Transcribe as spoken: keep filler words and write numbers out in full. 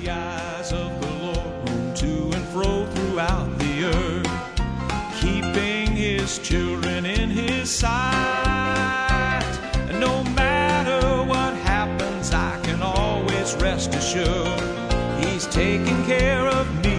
the eyes of the Lord roam to and fro throughout the earth, keeping his children in his sight. And no matter what happens, I can always rest assured he's taking care of me.